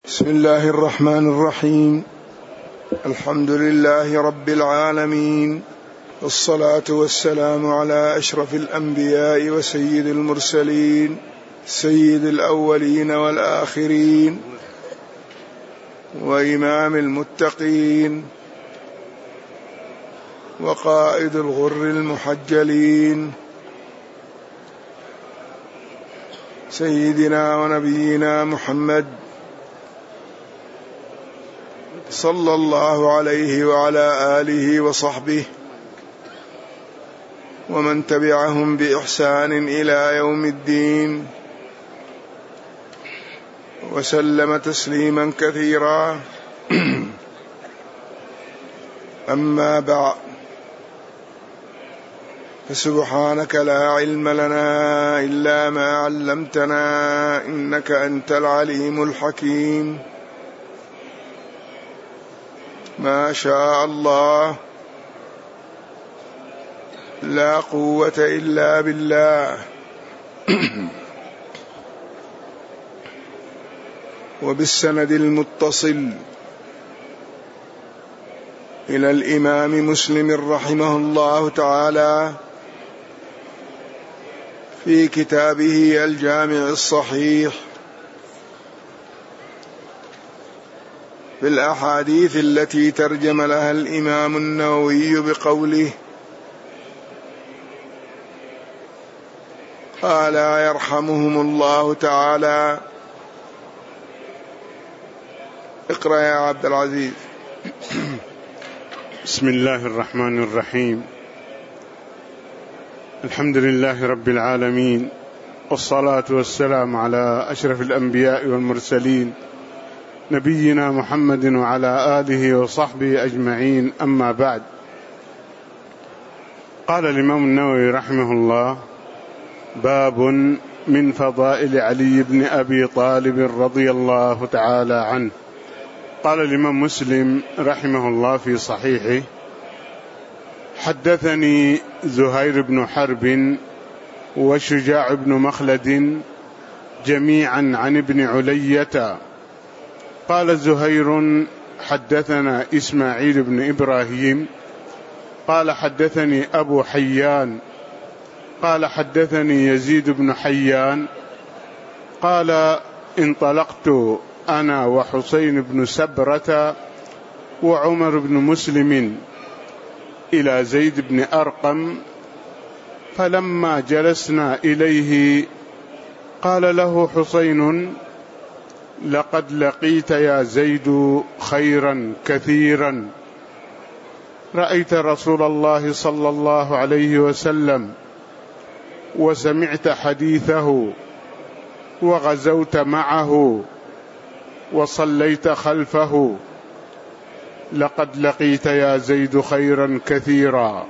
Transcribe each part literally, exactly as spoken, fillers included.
بسم الله الرحمن الرحيم. الحمد لله رب العالمين، والصلاة والسلام على أشرف الأنبياء وسيد المرسلين، سيد الأولين والآخرين، وإمام المتقين، وقائد الغر المحجلين، سيدنا ونبينا محمد صلى الله عليه وعلى آله وصحبه ومن تبعهم بإحسان إلى يوم الدين، وسلم تسليما كثيرا. أما بعد، فسبحانك لا علم لنا إلا ما علمتنا، إنك أنت العليم الحكيم. ما شاء الله، لا قوة إلا بالله. وبالسند المتصل إلى الإمام مسلم رحمه الله تعالى في كتابه الجامع الصحيح في الأحاديث التي ترجم لها الإمام النووي بقوله: قال يرحمهم الله تعالى. اقرأ يا عبد العزيز. بسم الله الرحمن الرحيم. الحمد لله رب العالمين، والصلاة والسلام على أشرف الأنبياء والمرسلين، نبينا محمد وعلى آله وصحبه أجمعين. أما بعد، قال الإمام النووي رحمه الله: باب من فضائل علي بن أبي طالب رضي الله تعالى عنه. قال الإمام مسلم رحمه الله في صحيحه: حدثني زهير بن حرب وشجاع بن مخلد جميعا عن ابن علية. قال زهير: حدثنا إسماعيل بن إبراهيم قال حدثني أبو حيان قال حدثني يزيد بن حيان قال: انطلقت أنا وحسين بن سبرة وعمر بن مسلم إلى زيد بن أرقم، فلما جلسنا إليه قال له حسين: لقد لقيت يا زيد خيرا كثيرا، رأيت رسول الله صلى الله عليه وسلم وسمعت حديثه وغزوت معه وصليت خلفه، لقد لقيت يا زيد خيرا كثيرا.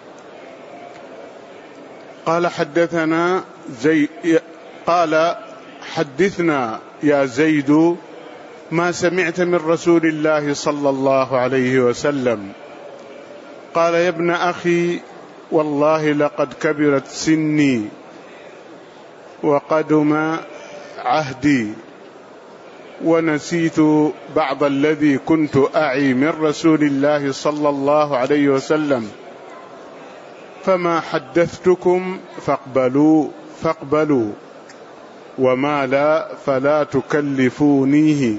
قال حدثنا زي قال حدثنا يا زيد ما سمعت من رسول الله صلى الله عليه وسلم. قال: يا ابن أخي، والله لقد كبرت سني وقدم عهدي، ونسيت بعض الذي كنت أعي من رسول الله صلى الله عليه وسلم، فما حدثتكم فاقبلوا فاقبلوا، وما لا فلا تكلفونيه.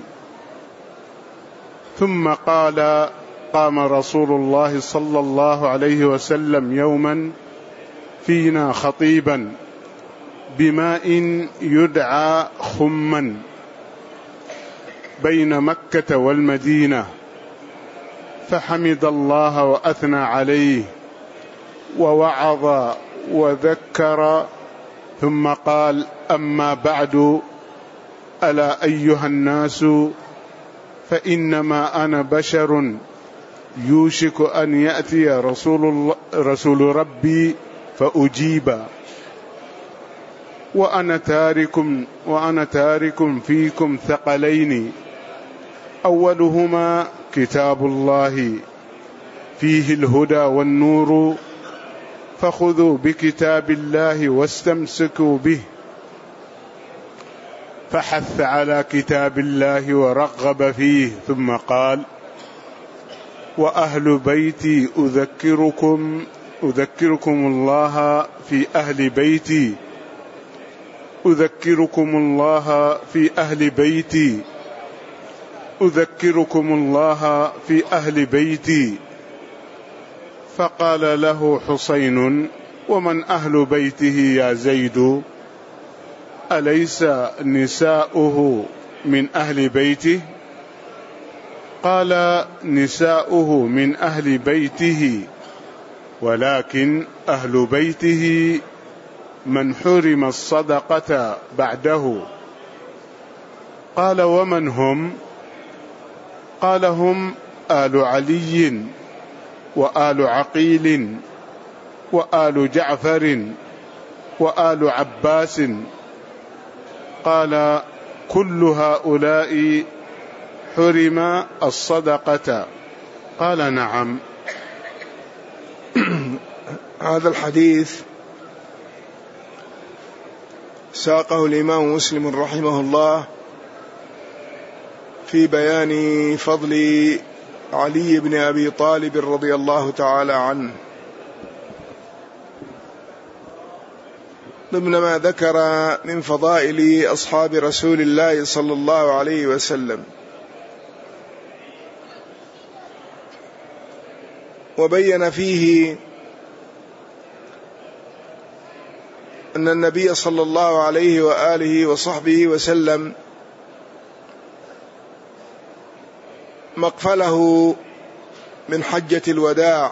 ثم قال: قام رسول الله صلى الله عليه وسلم يوما فينا خطيبا بماء يدعى خما بين مكة والمدينة، فحمد الله وأثنى عليه ووعظ وذكر، ثم قال: أما بعد، ألا أيها الناس، فإنما أنا بشر يوشك أن يأتي رسول, الله رسول ربي فأجيب، وأنا تارك, وأنا تارك فيكم ثقلين، أولهما كتاب الله فيه الهدى والنور، فخذوا بكتاب الله واستمسكوا به، فحث على كتاب الله ورغب فيه، ثم قال: وأهل بيتي أذكركم أذكركم الله في أهل بيتي أذكركم الله في أهل بيتي أذكركم الله في أهل بيتي فقال له حسين: ومن أهل بيته يا زيد؟ أليس نساؤه من أهل بيته؟ قال: نساؤه من أهل بيته، ولكن أهل بيته من حرم الصدقة بعده. قال: ومن هم؟ قال: هم آل علي وآل عقيل وآل جعفر وآل عباس. قال: كل هؤلاء حرم الصدقة؟ قال: نعم. هذا الحديث ساقه الإمام مسلم رحمه الله في بيان فضل علي بن أبي طالب رضي الله تعالى عنه، ضمن ما ذكر من فضائل أصحاب رسول الله صلى الله عليه وسلم، وبين فيه أن النبي صلى الله عليه وآله وصحبه وسلم مقفله من حجة الوداع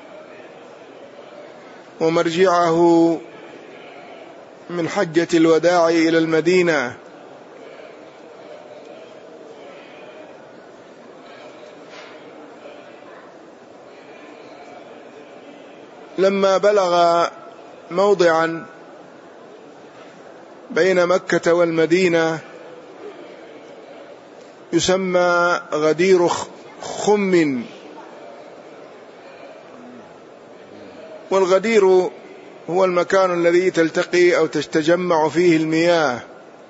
ومرجعه من حجة الوداع إلى المدينة، لما بلغ موضعا بين مكة والمدينة يسمى غدير خم، والغدير هو المكان الذي تلتقي أو تتجمع فيه المياه،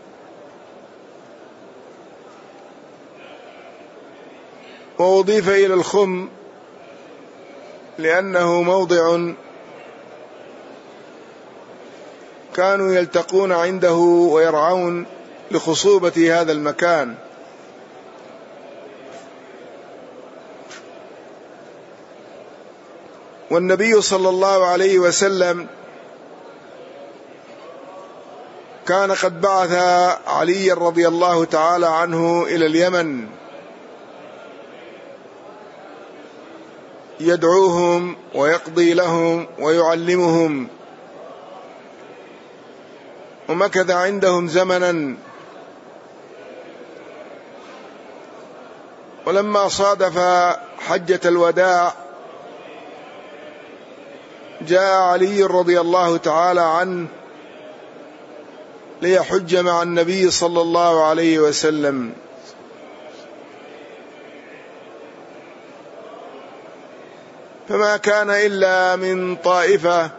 وأضيف إلى الخم لأنه موضع كانوا يلتقون عنده ويرعون لخصوبة هذا المكان. والنبي صلى الله عليه وسلم كان قد بعث علي رضي الله تعالى عنه إلى اليمن يدعوهم ويقضي لهم ويعلمهم، ومكث عندهم زمنا، ولما صادف حجة الوداع جاء علي رضي الله تعالى عنه ليحج مع النبي صلى الله عليه وسلم، فما كان إلا من طائفة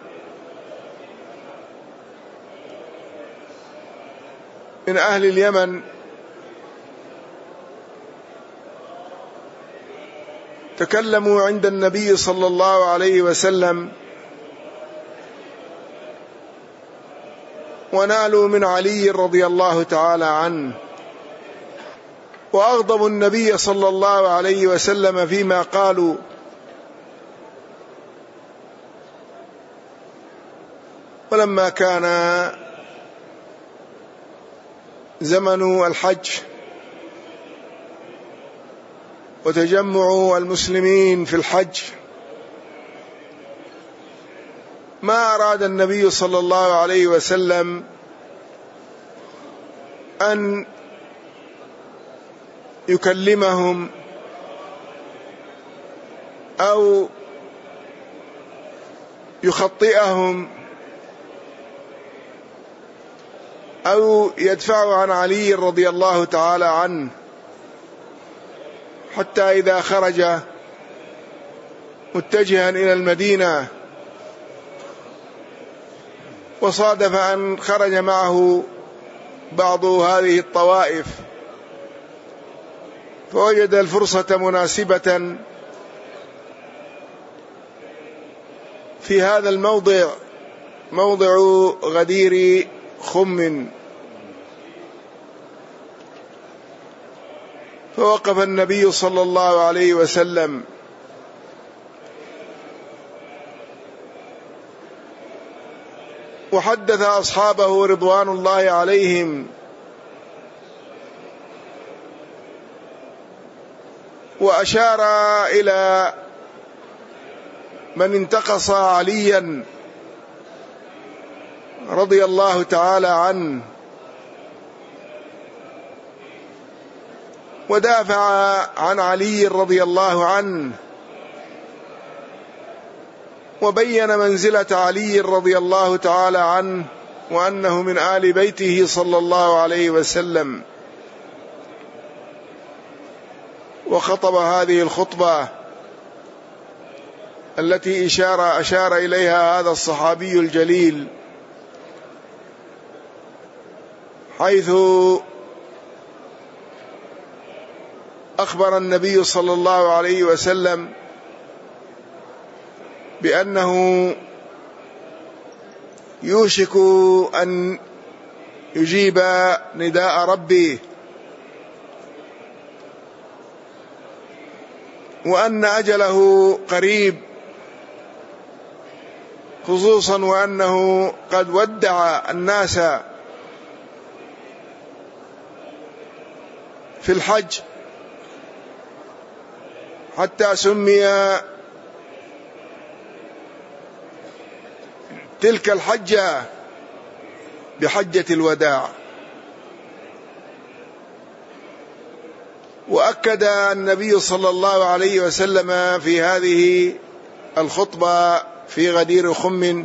من أهل اليمن تكلموا عند النبي صلى الله عليه وسلم ونالوا من علي رضي الله تعالى عنه، وأغضبوا النبي صلى الله عليه وسلم فيما قالوا، ولما كان زمن الحج وتجمع المسلمين في الحج ما أراد النبي صلى الله عليه وسلم أن يكلمهم أو يخطئهم أو يدفعوا عن علي رضي الله تعالى عنه، حتى إذا خرج متجها إلى المدينة وصادف أن خرج معه بعض هذه الطوائف، فوجد الفرصة مناسبة في هذا الموضع، موضع غدير خم، فوقف النبي صلى الله عليه وسلم وحدث أصحابه رضوان الله عليهم، وأشار إلى من انتقص عليا رضي الله تعالى عنه، ودافع عن علي رضي الله عنه، وبين منزلة علي رضي الله تعالى عنه وأنه من آل بيته صلى الله عليه وسلم، وخطب هذه الخطبة التي إشار أشار إليها هذا الصحابي الجليل، حيث أخبر النبي صلى الله عليه وسلم بأنه يوشك أن يجيب نداء ربه، وأن أجله قريب، خصوصا وأنه قد ودع الناس في الحج، حتى سمي تلك الحجة بحجة الوداع. وأكد النبي صلى الله عليه وسلم في هذه الخطبة في غدير خم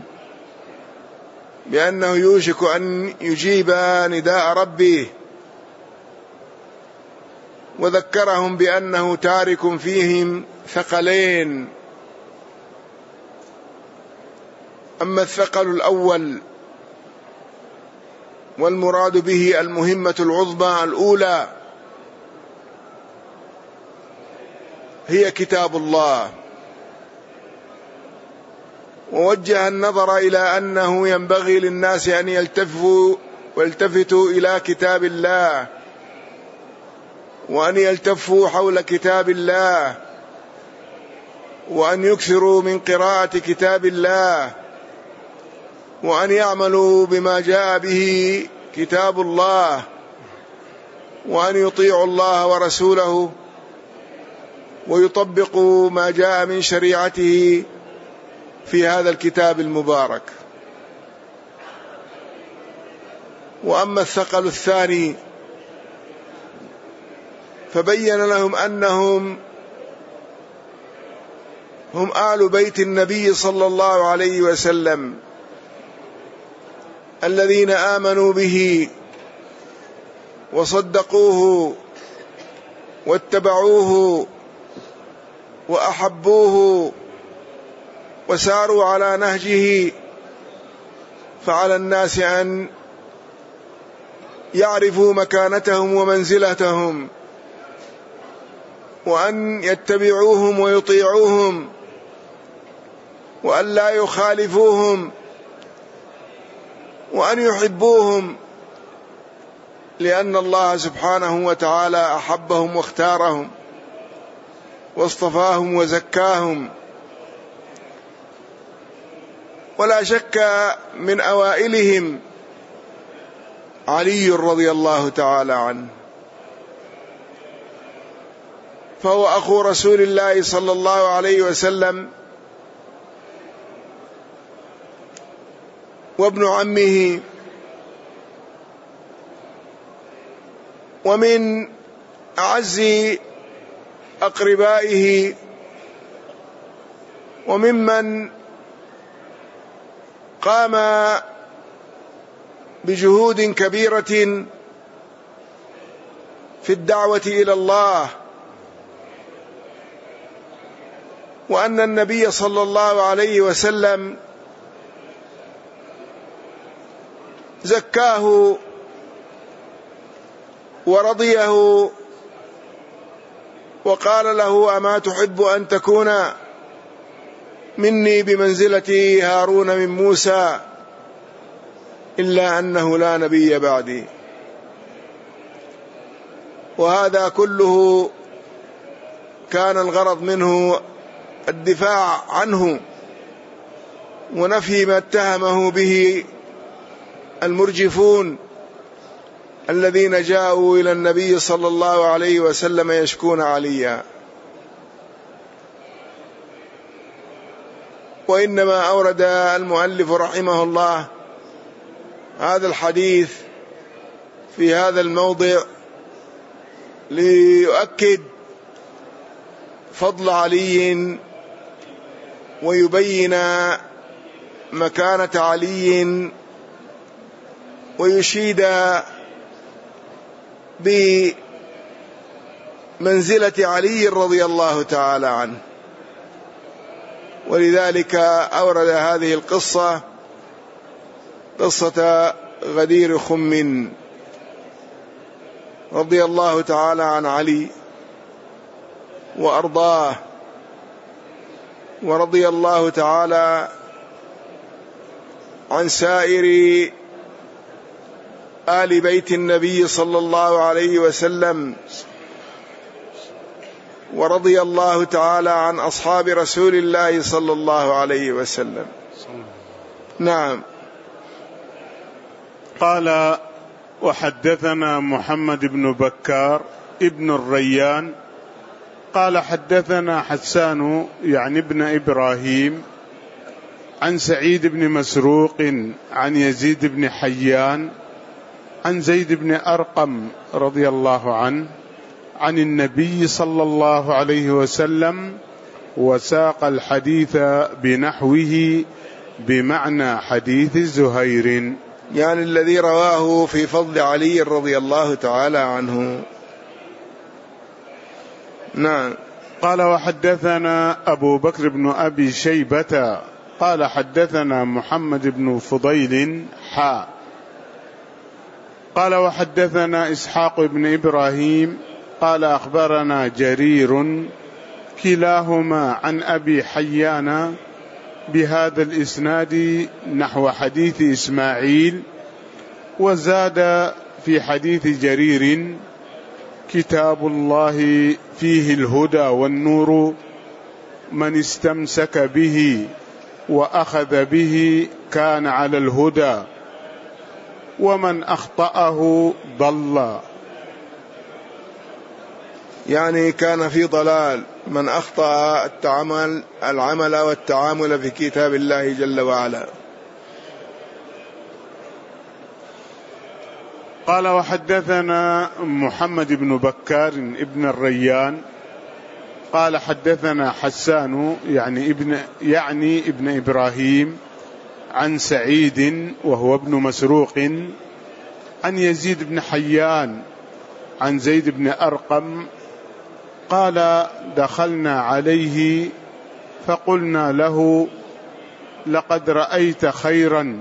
بأنه يوشك أن يجيب نداء ربه، وذكرهم بأنه تارك فيهم ثقلين. أما الثقل الأول والمراد به المهمة العظمى الأولى هي كتاب الله، ووجه النظر إلى أنه ينبغي للناس أن يلتفوا ويلتفتوا إلى كتاب الله، وأن يلتفوا حول كتاب الله، وأن يكثروا من قراءة كتاب الله، وأن يعملوا بما جاء به كتاب الله، وأن يطيعوا الله ورسوله ويطبقوا ما جاء من شريعته في هذا الكتاب المبارك. وأما الثقل الثاني فبين لهم أنهم هم آل بيت النبي صلى الله عليه وسلم الذين آمنوا به وصدقوه واتبعوه وأحبوه وساروا على نهجه. فعلى الناس أن يعرفوا مكانتهم ومنزلتهم، وأن يتبعوهم ويطيعوهم، وأن لا يخالفوهم، وأن يحبوهم، لأن الله سبحانه وتعالى أحبهم واختارهم واصطفاهم وزكاهم. ولا شك من أوائلهم علي رضي الله تعالى عنه، فهو أخو رسول الله صلى الله عليه وسلم وابن عمه، ومن أعز أقربائه، وممن قام بجهود كبيرة في الدعوة إلى الله، وأن النبي صلى الله عليه وسلم زكاه ورضيه وقال له: أما تحب أن تكون مني بمنزلة هارون من موسى؟ إلا أنه لا نبي بعدي. وهذا كله كان الغرض منه الدفاع عنه ونفي ما اتهمه به المرجفون الذين جاءوا إلى النبي صلى الله عليه وسلم يشكون عليا. وإنما أورد المؤلف رحمه الله هذا الحديث في هذا الموضع ليؤكد فضل علي ويبين مكانة علي ويشيد بمنزلة علي رضي الله تعالى عنه. ولذلك أورد هذه القصة، قصة غدير خم رضي الله تعالى عن علي وأرضاه، ورضي الله تعالى عن سائر آل بيت النبي صلى الله عليه وسلم، ورضي الله تعالى عن أصحاب رسول الله صلى الله عليه وسلم. نعم. قال: وحدثنا محمد بن بكار ابن الريان قال: حدثنا حسان يعني ابن إبراهيم عن سعيد بن مسروق عن يزيد بن حيان عن زيد بن أرقم رضي الله عنه عن النبي صلى الله عليه وسلم، وساق الحديث بنحوه بمعنى حديث زهير، يعني الذي رواه في فضل علي رضي الله تعالى عنه. نعم. قال: وحدثنا أبو بكر بن أبي شيبة قال: حدثنا محمد بن فضيل حا قال: وحدثنا إسحاق بن إبراهيم قال: أخبرنا جرير كلاهما عن أبي حيان بهذا الإسناد نحو حديث إسماعيل، وزاد في حديث جرير: كتاب الله فيه الهدى والنور، من استمسك به وأخذ به كان على الهدى، ومن أخطأه ضل. يعني كان في ضلال من أخطأ التعامل العمل والتعامل في كتاب الله جل وعلا. قال: وحدثنا محمد بن بكار ابن الريان قال: حدثنا حسان يعني ابن يعني ابن إبراهيم عن سعيد وهو ابن مسروق عن يزيد بن حيان عن زيد بن أرقم قال: دخلنا عليه فقلنا له: لقد رأيت خيرا،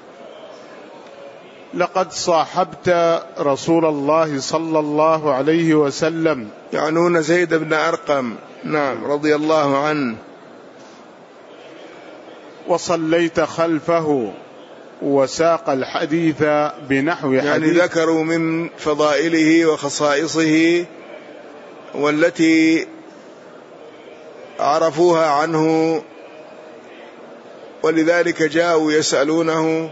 لقد صاحبت رسول الله صلى الله عليه وسلم، يعنون زيد بن أرقم. نعم، رضي الله عنه. وصليت خلفه، وساق الحديث بنحو يعني حديث، يعني ذكروا من فضائله وخصائصه والتي عرفوها عنه، ولذلك جاءوا يسألونه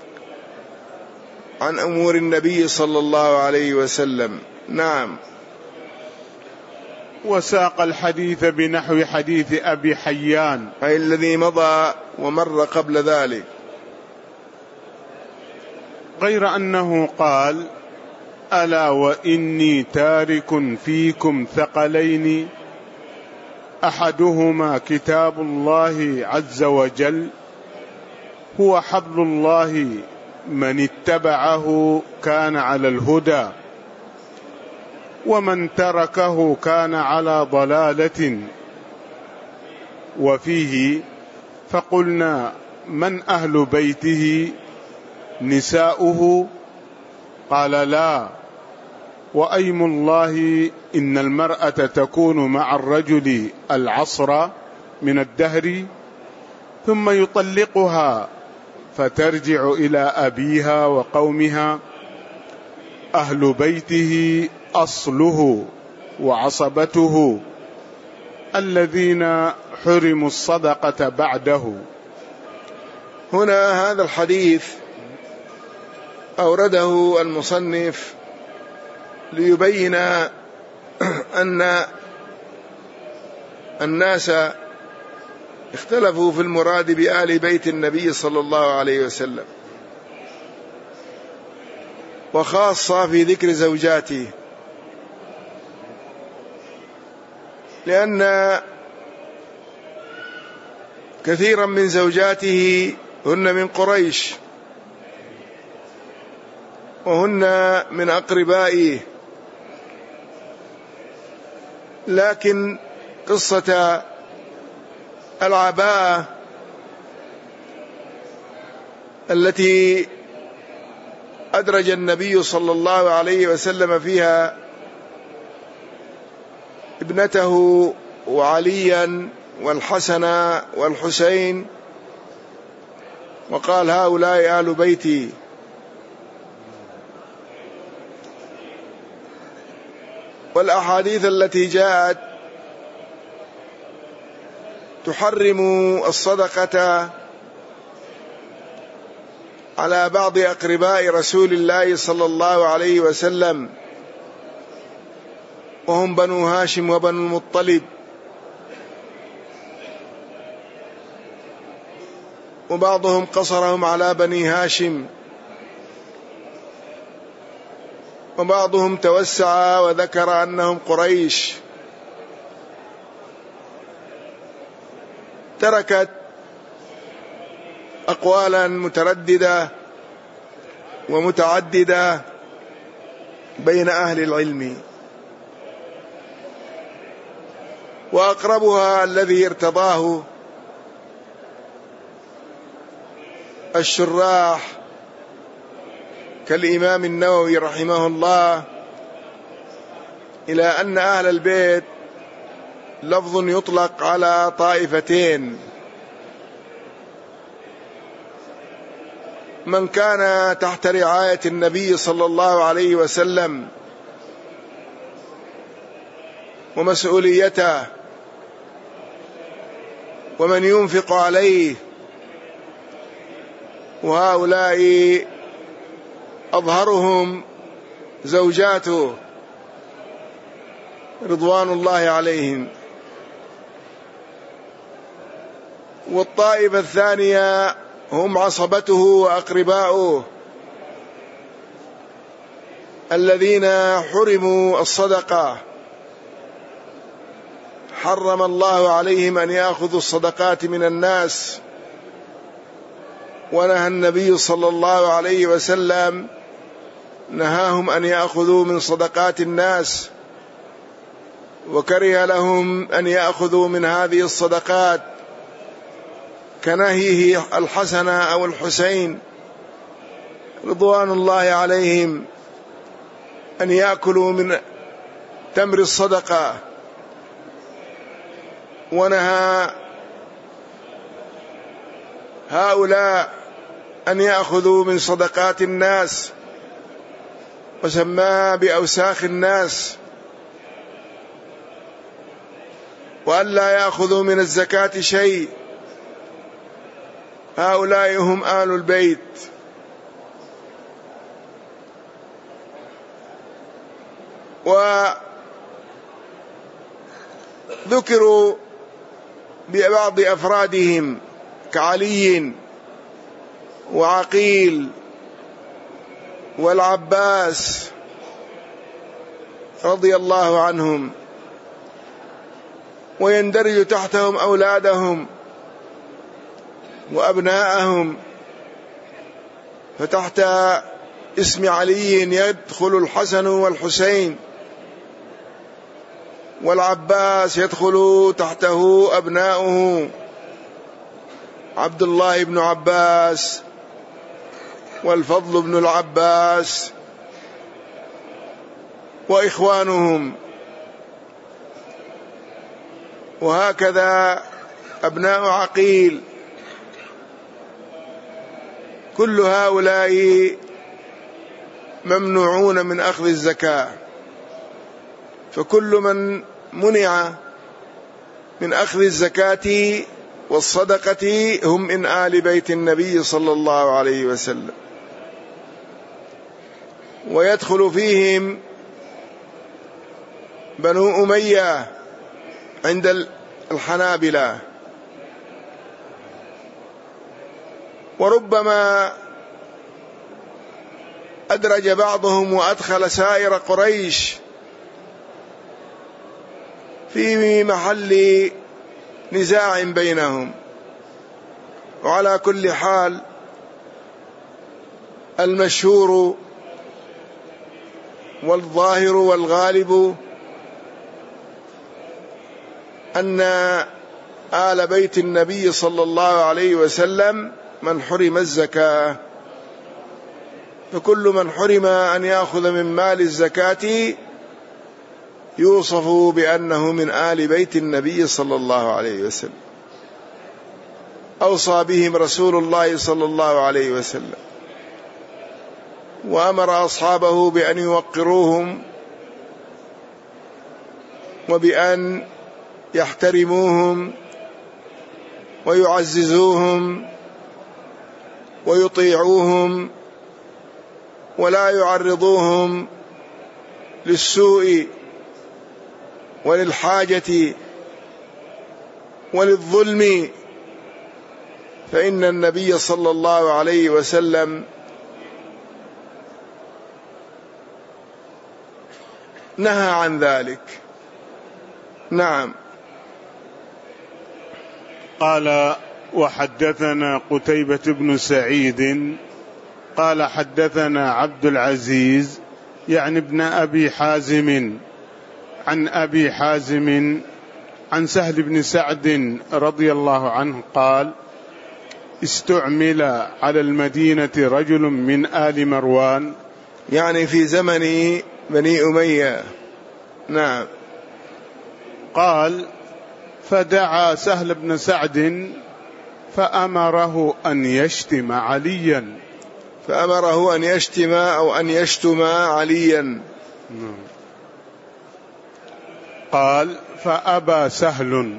عن أمور النبي صلى الله عليه وسلم. نعم. وساق الحديث بنحو حديث أبي حيان، أي الذي مضى ومر قبل ذلك، غير أنه قال: ألا وإني تارك فيكم ثقلين، أحدهما كتاب الله عز وجل، هو حبل الله، من اتبعه كان على الهدى، ومن تركه كان على ضلالة. وفيه: فقلنا: من أهل بيته؟ نساؤه؟ قال: لا، وأيم الله إن المرأة تكون مع الرجل العصر من الدهر ثم يطلقها فترجع إلى أبيها وقومها، أهل بيته أصله وعصبته الذين حرموا الصدقة بعده. هنا هذا الحديث أورده المصنف ليبين أن الناس اختلفوا في المراد بآل بيت النبي صلى الله عليه وسلم، وخاصة في ذكر زوجاته، لأن كثيرا من زوجاته هن من قريش وهن من أقربائه، لكن قصة العباءة التي أدرج النبي صلى الله عليه وسلم فيها ابنته وعليا والحسن والحسين وقال هؤلاء آل بيتي، والأحاديث التي جاءت تحرم الصدقة على بعض أقرباء رسول الله صلى الله عليه وسلم وهم بنو هاشم وبنو المطلب، وبعضهم قصرهم على بني هاشم، وبعضهم توسع وذكر أنهم قريش. تركت أقوالا مترددة ومتعددة بين أهل العلم، وأقربها الذي ارتضاه الشراح كالإمام النووي رحمه الله إلى أن أهل البيت لفظ يطلق على طائفتين: من كان تحت رعاية النبي صلى الله عليه وسلم ومسؤوليته، ومن ينفق عليه، وهؤلاء أظهرهم زوجاته رضوان الله عليهم. والطائفة الثانية هم عصبته وأقرباؤه الذين حرموا الصدقة، حرم الله عليهم أن يأخذوا الصدقات من الناس، ونهى النبي صلى الله عليه وسلم نهاهم أن يأخذوا من صدقات الناس، وكره لهم أن يأخذوا من هذه الصدقات كنهيه الحسن أو الحسين رضوان الله عليهم أن يأكلوا من تمر الصدقة، ونهى هؤلاء أن يأخذوا من صدقات الناس، وسماها بأوساخ الناس، وأن لا يأخذوا من الزكاة شيء، هؤلاء هم آل البيت. وذكروا ببعض أفرادهم كعلي وعقيل والعباس رضي الله عنهم، ويندرج تحتهم أولادهم وأبناءهم، فتحت اسم علي يدخل الحسن والحسين، والعباس يدخل تحته أبناؤه عبد الله بن عباس والفضل بن العباس وإخوانهم، وهكذا أبناء عقيل، كل هؤلاء ممنوعون من أخذ الزكاة. فكل من منع من أخذ الزكاة والصدقة هم من آل بيت النبي صلى الله عليه وسلم، ويدخل فيهم بنو أمية عند الحنابلة، وربما أدرج بعضهم وأدخل سائر قريش في محل نزاع بينهم. وعلى كل حال المشهور والظاهر والغالب أن آل بيت النبي صلى الله عليه وسلم من حرم الزكاة، فكل من حرم أن يأخذ من مال الزكاة يوصف بأنه من آل بيت النبي صلى الله عليه وسلم. أوصى بهم رسول الله صلى الله عليه وسلم، وأمر أصحابه بأن يوقروهم وبأن يحترموهم ويعززوهم ويطيعوهم، ولا يعرضوهم للسوء وللحاجة وللظلم، فإن النبي صلى الله عليه وسلم نهى عن ذلك. نعم. قال: وحدثنا قتيبة بن سعيد قال حدثنا عبد العزيز يعني ابن أبي حازم عن أبي حازم عن سهل بن سعد رضي الله عنه قال: استعمل على المدينة رجل من آل مروان، يعني في زمن بني أمية. نعم. قال: فدعا سهل بن سعد فأمره أن يشتم عليا فأمره أن يشتم أو أن يشتم عليا. قال: فأبى سهل،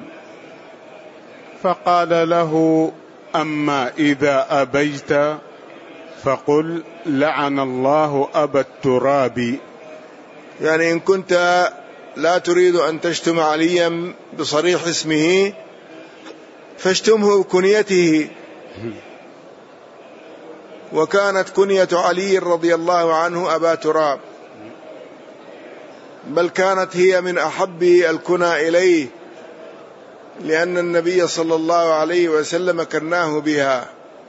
فقال له: أما إذا أبيت فقل لعن الله أبا التراب. يعني إن كنت لا تريد أن تشتم عليا بصريح اسمه فاشتمه بكنيته، وكانت كنية علي رضي الله عنه أبا تراب، بل كانت هي من أحب الكنى إليه، لأن النبي صلى الله عليه وسلم كناه بها.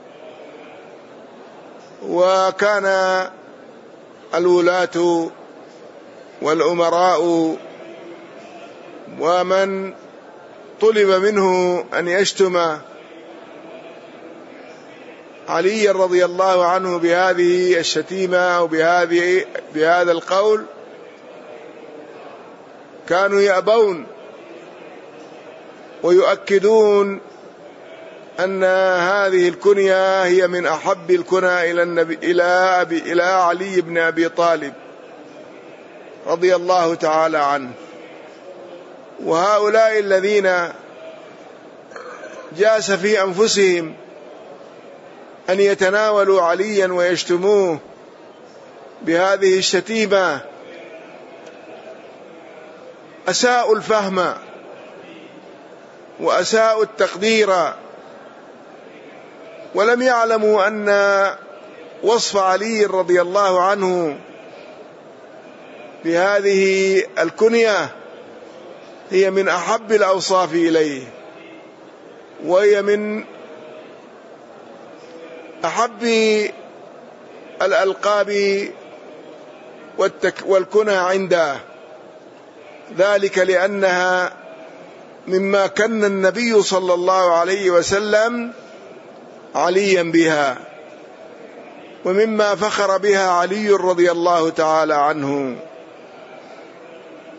وكان الولاة والأمراء ومن طلب منه أن يشتم علي رضي الله عنه بهذه الشتيمة أو بهذه بهذا القول كانوا يأبون ويؤكدون أن هذه الكنية هي من أحب الكنى إلى النبي إلى أبي إلى علي بن أبي طالب رضي الله تعالى عنه. وهؤلاء الذين جاس في أنفسهم أن يتناولوا عليا ويشتموه بهذه الشتيمة أساءوا الفهم وأساءوا التقدير، ولم يعلموا أن وصف علي رضي الله عنه بهذه الكنية هي من أحب الأوصاف إليه، وهي من أحب الألقاب والكنى عنده، ذلك لأنها مما كن النبي صلى الله عليه وسلم عليا بها، ومما فخر بها علي رضي الله تعالى عنه.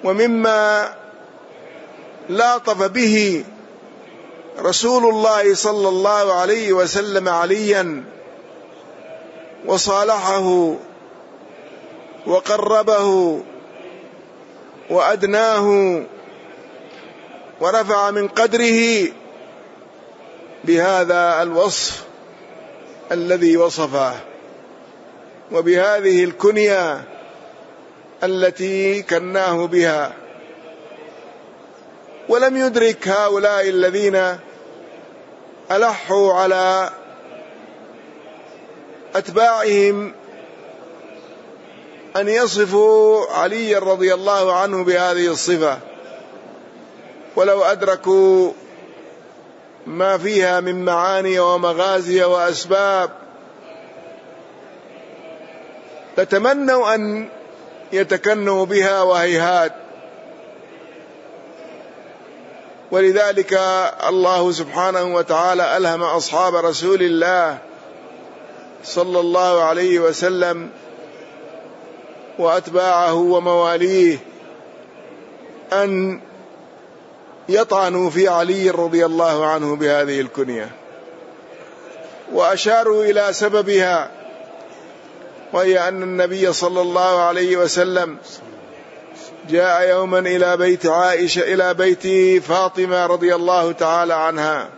ومما لاطف به رسول الله صلى الله عليه وسلم عليا وصالحه وقربه وأدناه ورفع من قدره بهذا الوصف الذي وصفه، وبهذه الكنية التي كناه بها. ولم يدرك هؤلاء الذين ألحوا على أتباعهم أن يصفوا علي رضي الله عنه بهذه الصفة، ولو أدركوا ما فيها من معاني ومغازي وأسباب لتمنوا أن يتكنوا بها وهيهات. ولذلك الله سبحانه وتعالى ألهم أصحاب رسول الله صلى الله عليه وسلم وأتباعه ومواليه أن يطعنوا في علي رضي الله عنه بهذه الكنية، وأشاروا إلى سببها، وهي أن النبي صلى الله عليه وسلم جاء يوما إلى بيت عائشة إلى بيت فاطمة رضي الله تعالى عنها،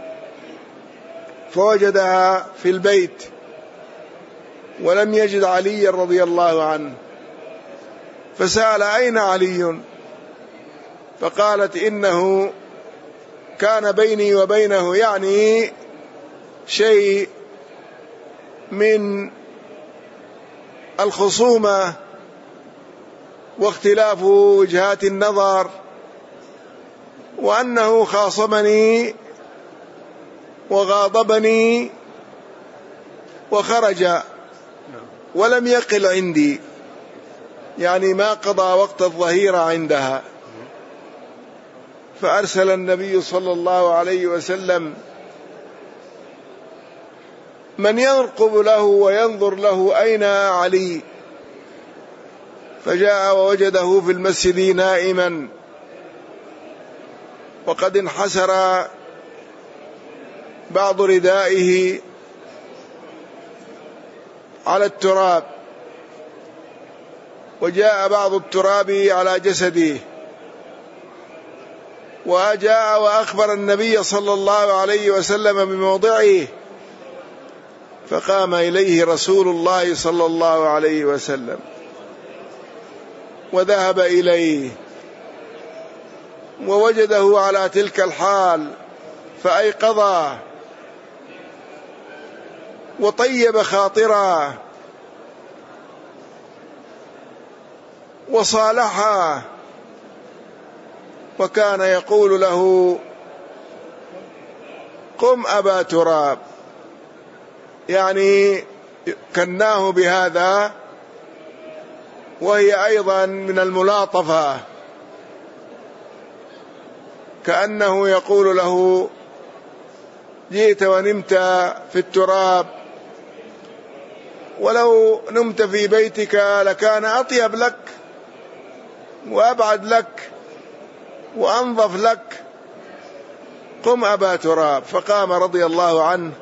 فوجدها في البيت ولم يجد علي رضي الله عنه، فسأل أين علي؟ فقالت إنه كان بيني وبينه يعني شيء من الخصومة واختلاف وجهات النظر، وأنه خاصمني وغاضبني وخرج ولم يقل عندي، يعني ما قضى وقت الظهيرة عندها. فأرسل النبي صلى الله عليه وسلم من يرقب له وينظر له أين علي، فجاء ووجده في المسجد نائما وقد انحسر بعض ردائه على التراب، وجاء بعض التراب على جسده، وجاء وأخبر النبي صلى الله عليه وسلم بموضعه، فقام إليه رسول الله صلى الله عليه وسلم وذهب إليه ووجده على تلك الحال، فأيقظه وطيب خاطره وصالحه، وكان يقول له قم أبا تراب، يعني كناه بهذا، وهي أيضا من الملاطفة، كأنه يقول له جئت ونمت في التراب، ولو نمت في بيتك لكان أطيب لك وأبعد لك وأنظف لك، قم أبا تراب. فقام رضي الله عنه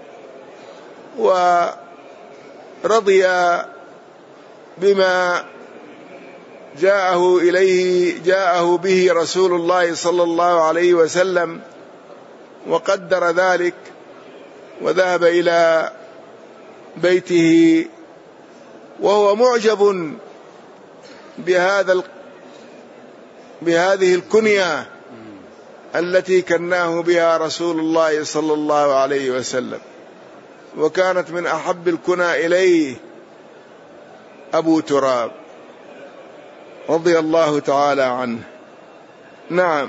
ورضي بما جاءه إليه جاءه به رسول الله صلى الله عليه وسلم، وقدر ذلك، وذهب إلى بيته وهو معجب بهذا بهذه الكنية التي كناه بها رسول الله صلى الله عليه وسلم، وكانت من أحب الكنى إليه أبو تراب رضي الله تعالى عنه. نعم.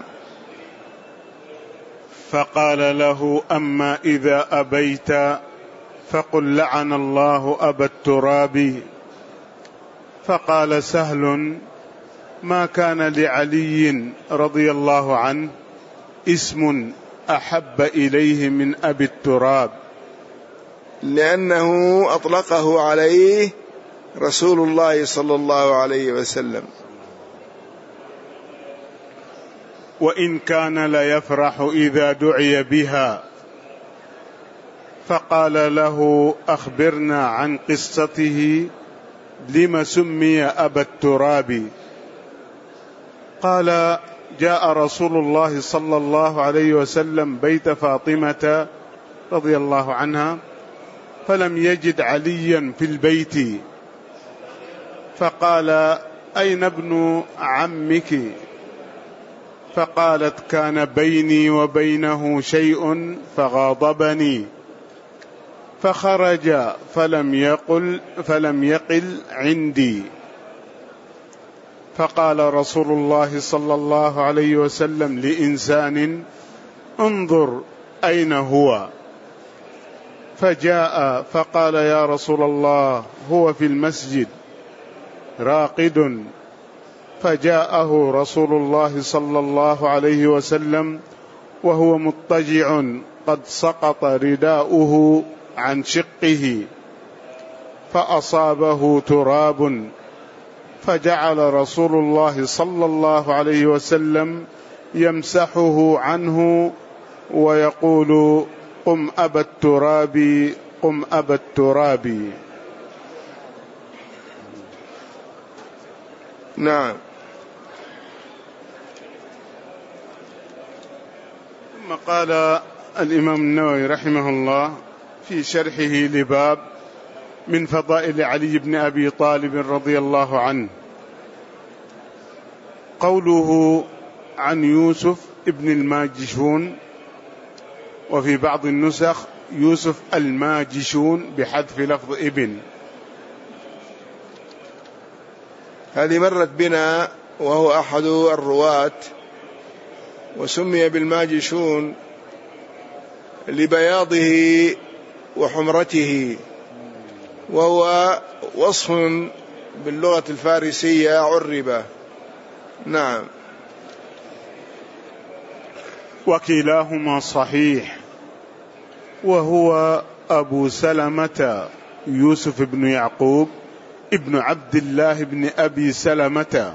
فقال له أما إذا أبيت فقل لعن الله أبا التراب. فقال سهل ما كان لعلي رضي الله عنه اسم أحب إليه من أبي التراب، لأنه أطلقه عليه رسول الله صلى الله عليه وسلم، وإن كان ليفرح إذا دعي بها. فقال له: أخبرنا عن قصته، لم سمي أبا التراب؟ قال: جاء رسول الله صلى الله عليه وسلم بيت فاطمة رضي الله عنها فلم يجد عليا في البيت، فقال: أين ابن عمك؟ فقالت: كان بيني وبينه شيء فغاضبني، فخرج فلم يقل فلم يقل عندي. فقال رسول الله صلى الله عليه وسلم لإنسان: انظر أين هو؟ فجاء فقال: يا رسول الله، هو في المسجد راقد. فجاءه رسول الله صلى الله عليه وسلم وهو مضطجع قد سقط رداؤه عن شقه فأصابه تراب، فجعل رسول الله صلى الله عليه وسلم يمسحه عنه ويقول: قم أبا التراب، قم أبا التراب. نعم. ثم قال الإمام النووي رحمه الله في شرحه لباب من فضائل علي بن أبي طالب رضي الله عنه: قوله عن يوسف ابن الماجشون، وفي بعض النسخ يوسف الماجشون بحذف لفظ ابن. هذه مرت بنا وهو أحد الرواة، وسمي بالماجشون لبياضه وحمرته، وهو وصف باللغة الفارسية عربة. نعم. وكلاهما صحيح، وهو أبو سلمة يوسف بن يعقوب ابن عبد الله بن أبي سلمة،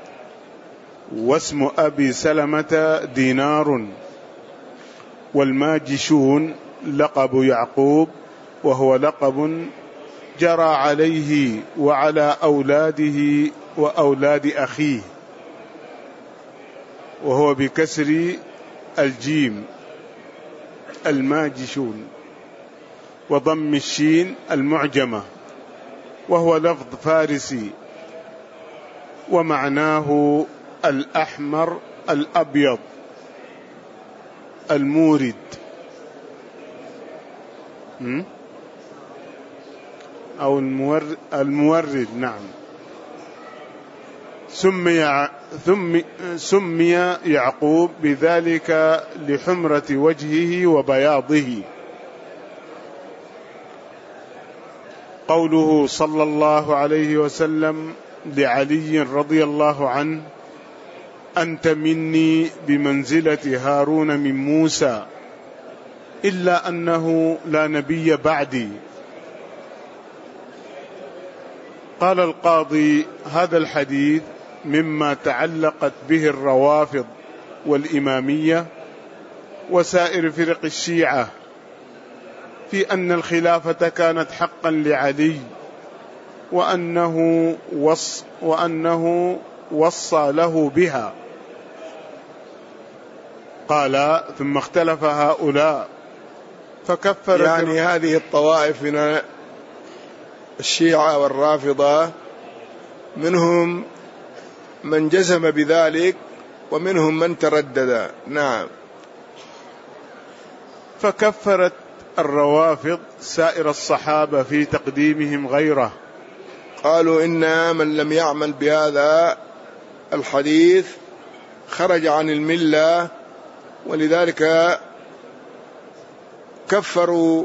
واسم أبي سلمة دينار، والماجشون لقب يعقوب، وهو لقب جرى عليه وعلى أولاده وأولاد أخيه، وهو بكسر الجيم الماجشون وضم الشين المعجمة، وهو لفظ فارسي ومعناه الأحمر الأبيض المورد. أو المورد, المورد. نعم. سمي, ثم سمي يعقوب بذلك لحمرة وجهه وبياضه. قوله صلى الله عليه وسلم لعلي رضي الله عنه: أنت مني بمنزلة هارون من موسى، إلا أنه لا نبي بعدي. قال القاضي: هذا الحديث مما تعلقت به الروافض والإمامية وسائر فرق الشيعة في أن الخلافة كانت حقا لعلي، وأنه وص وأنه وصى له بها. قال: ثم اختلف هؤلاء فكفر، يعني هذه الطوائف من الشيعة والرافضة منهم من جزم بذلك ومنهم من تردد. نعم. فكفرت الروافض سائر الصحابة في تقديمهم غيره، قالوا إن من لم يعمل بهذا الحديث خرج عن الملة، ولذلك كفروا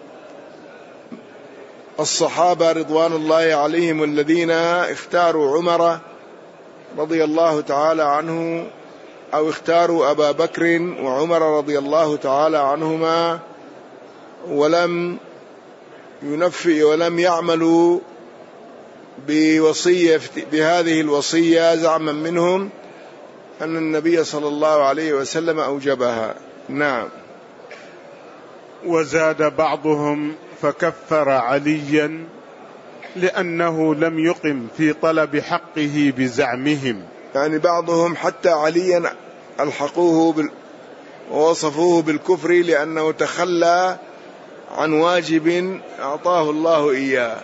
الصحابة رضوان الله عليهم الذين اختاروا عمر رضي الله تعالى عنه، أو اختاروا أبا بكر وعمر رضي الله تعالى عنهما، ولم ينفي ولم يعملوا بوصية بهذه الوصية زعما منهم أن النبي صلى الله عليه وسلم أوجبها. نعم. وزاد بعضهم فكفر عليا لأنه لم يقم في طلب حقه بزعمهم، يعني بعضهم حتى عليا ألحقوه بال... ووصفوه بالكفر لأنه تخلى عن واجب أعطاه الله إياه.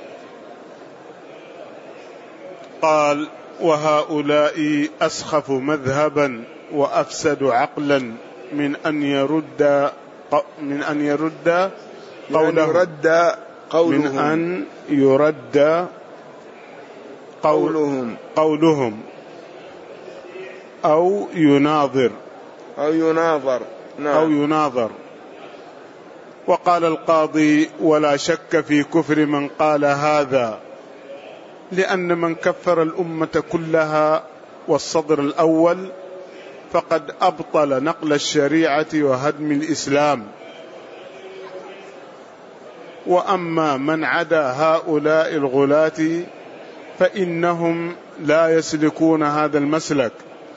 قال: وهؤلاء أسخف مذهبا وأفسد عقلا من أن يرد من أن يرد قولهم يرد قولهم من أن يرد قولهم قولهم أو يناظر أو يناظر نعم. أو يناظر. وقال القاضي: ولا شك في كفر من قال هذا، لأن من كفر الأمة كلها والصدر الأول فقد أبطل نقل الشريعة وهدم الإسلام. وأما من عدا هؤلاء الغلاة فإنهم لا يسلكون هذا المسلك.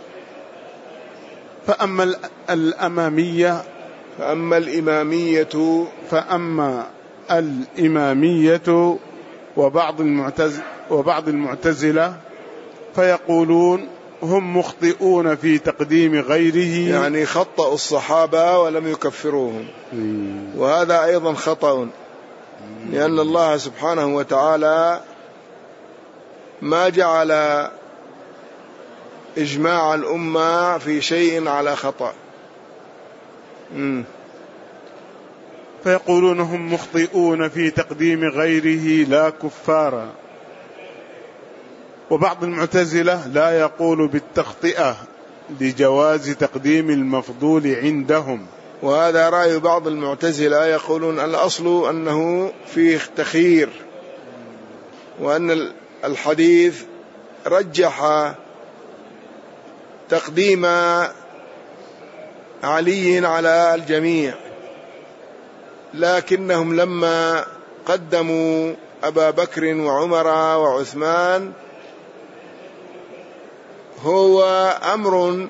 فأما الأمامية فأما الإمامية فأما الإمامية وبعض المعتز وبعض المعتزلة فيقولون هم مخطئون في تقديم غيره، يعني خطأوا الصحابة ولم يكفروهم، وهذا أيضا خطأ، لأن الله سبحانه وتعالى ما جعل إجماع الأمة في شيء على خطأ. م. فيقولون هم مخطئون في تقديم غيره لا كفارا. وبعض المعتزلة لا يقول بالتخطئة لجواز تقديم المفضول عندهم، وهذا رأي بعض المعتزلة، يقولون الأصل أنه فيه تخيير، وأن الحديث رجح تقديم علي على الجميع، لكنهم لما قدموا أبا بكر وعمر وعثمان هو أمر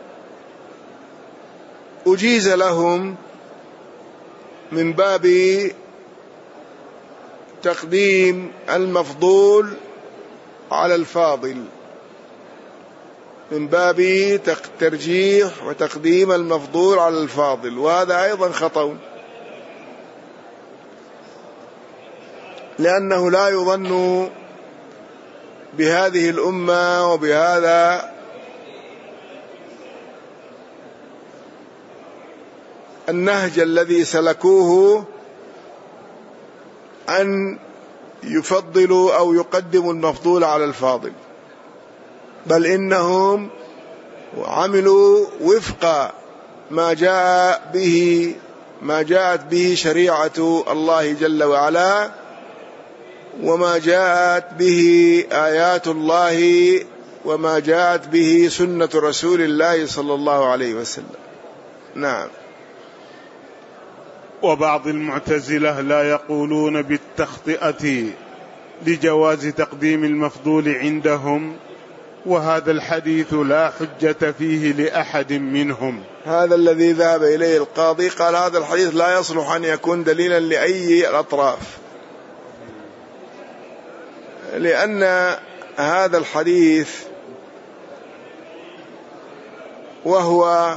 أجيز لهم من باب تقديم المفضول على الفاضل، من باب ترجيح وتقديم المفضول على الفاضل، وهذا أيضا خطأ، لأنه لا يظن بهذه الأمة وبهذا النهج الذي سلكوه أن يفضلوا أو يقدموا المفضول على الفاضل، بل إنهم عملوا وفق ما جاء به ما جاءت به شريعة الله جل وعلا، وما جاءت به آيات الله، وما جاءت به سنة رسول الله صلى الله عليه وسلم. نعم. وبعض المعتزلة لا يقولون بالتخطئة لجواز تقديم المفضول عندهم، وهذا الحديث لا حجة فيه لأحد منهم. هذا الذي ذهب إليه القاضي، قال هذا الحديث لا يصلح أن يكون دليلا لأي الأطراف، لأن هذا الحديث وهو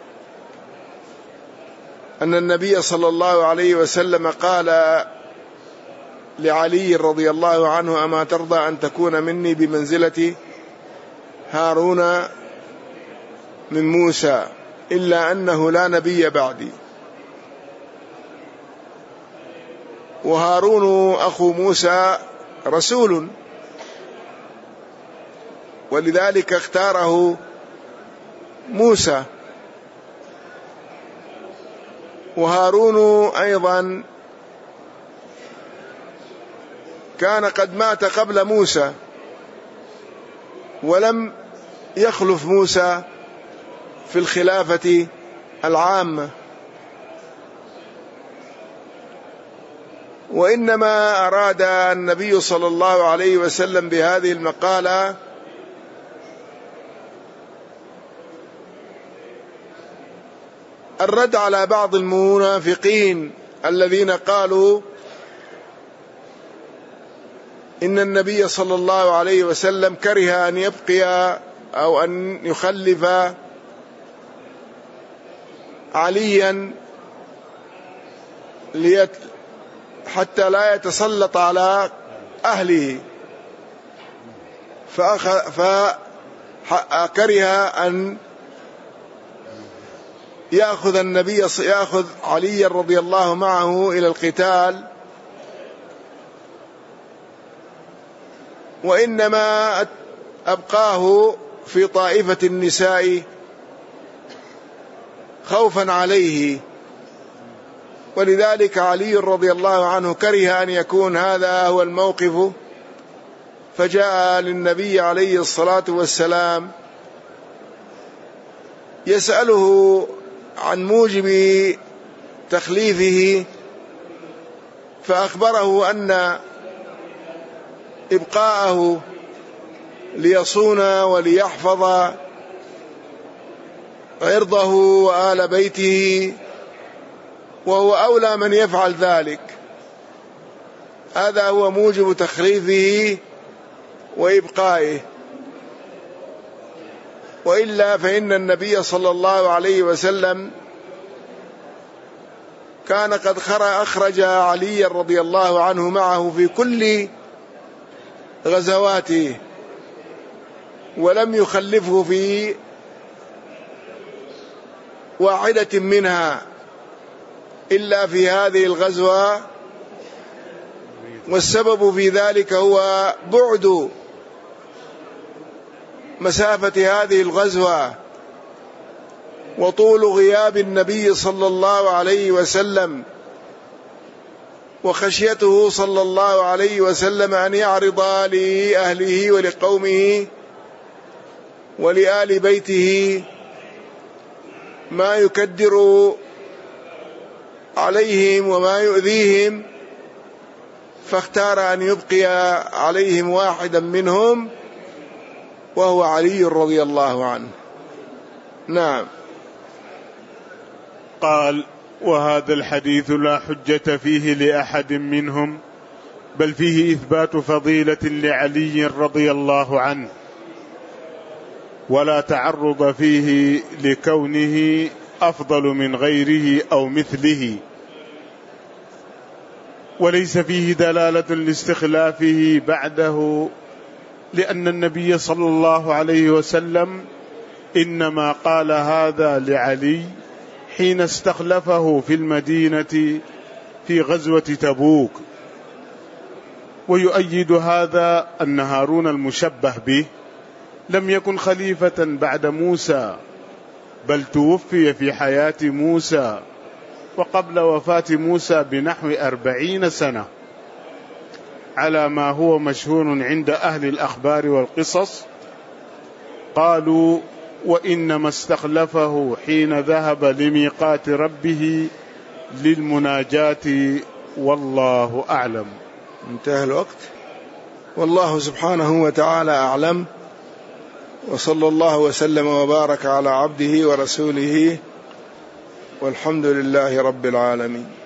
أن النبي صلى الله عليه وسلم قال لعلي رضي الله عنه: أما ترضى أن تكون مني بمنزلة هارون من موسى، إلا أنه لا نبي بعدي. وهارون أخو موسى رسول، ولذلك اختاره موسى. وهارون أيضا كان قد مات قبل موسى، ولم يخلف موسى في الخلافة العامة، وإنما أراد النبي صلى الله عليه وسلم بهذه المقالة الرد على بعض المنافقين الذين قالوا إن النبي صلى الله عليه وسلم كره أن يبقي أو أن يخلف عليا ليت حتى لا يتسلط على أهله، فكره أن يأخذ النبي يأخذ علي رضي الله معه إلى القتال، وإنما أبقاه في طائفة النساء خوفا عليه، ولذلك علي رضي الله عنه كره أن يكون هذا هو الموقف، فجاء للنبي عليه الصلاة والسلام يسأله عن موجب تخليفه، فأخبره أن إبقاءه ليصون وليحفظ عرضه وآل بيته، وهو أولى من يفعل ذلك. هذا هو موجب تخليفه وإبقائه، وإلا فإن النبي صلى الله عليه وسلم كان قد أخرج علي رضي الله عنه معه في كل غزواته، ولم يخلفه في واحدة منها إلا في هذه الغزوة، والسبب في ذلك هو بعد مسافة هذه الغزوة وطول غياب النبي صلى الله عليه وسلم، وخشيته صلى الله عليه وسلم أن يعرض لأهله ولقومه ولآل بيته ما يكدر عليهم وما يؤذيهم، فاختار أن يبقي عليهم واحدا منهم وهو علي رضي الله عنه. نعم. قال: وهذا الحديث لا حجة فيه لأحد منهم، بل فيه إثبات فضيلة لعلي رضي الله عنه، ولا تعرض فيه لكونه أفضل من غيره أو مثله، وليس فيه دلالة لاستخلافه بعده، لأن النبي صلى الله عليه وسلم إنما قال هذا لعلي حين استخلفه في المدينة في غزوة تبوك. ويؤيد هذا أن هارون المشبه به لم يكن خليفة بعد موسى، بل توفي في حياة موسى وقبل وفاة موسى بنحو أربعين سنة، على ما هو مشهور عند أهل الأخبار والقصص. قالوا: وإنما استخلفه حين ذهب لميقات ربه للمناجاة، والله أعلم. انتهى الوقت، والله سبحانه وتعالى أعلم، وصلى الله وسلم وبارك على عبده ورسوله، والحمد لله رب العالمين.